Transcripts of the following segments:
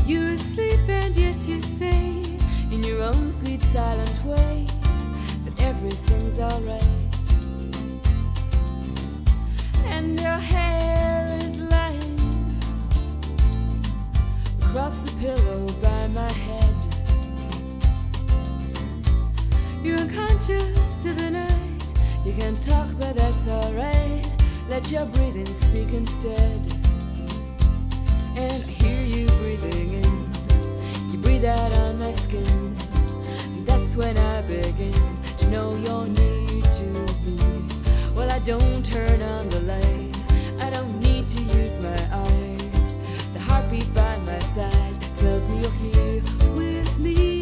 You're asleep and yet you say, in your own sweet silent way, that everything's alright. And your hair is lying across the pillow by my head. You're unconscious to the night. You can't talk, but that's alright. Let your breathing speak instead. And I hear you breathing in. You breathe out on my skin. And that's when I begin to know your need to be. Well, I don't turn on the light. I don't need to use my eyes. The heartbeat by my side tells me you're here with me.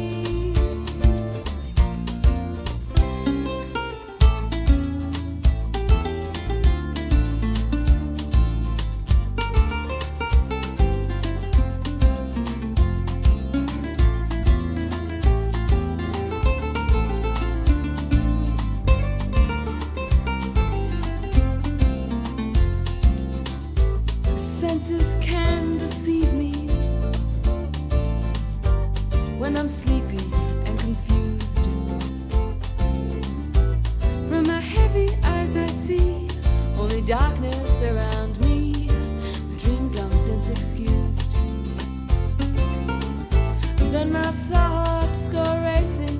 Senses can deceive me when I'm sleepy and confused. From my heavy eyes I see only darkness around me, the dreams long since excused. Then my thoughts go racing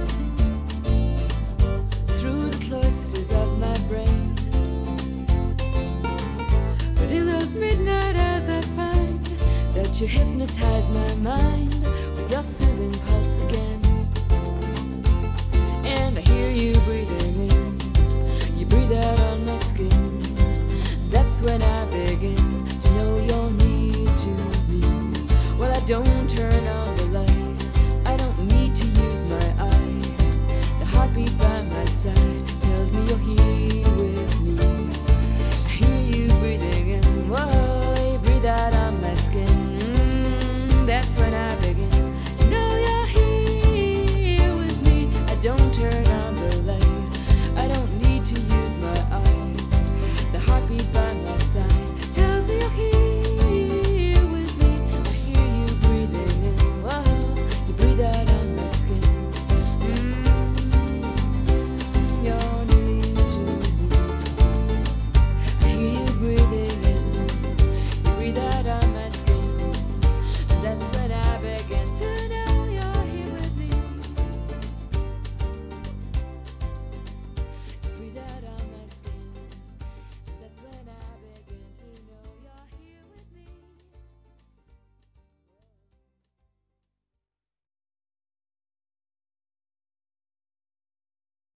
through the cloisters of my brain. But in those midnight hours I find that you hypnotize my mind with your soothing pulse again. And I hear you breathing in. You breathe out on my skin. That's when I begin to know your need to be. Well, I don't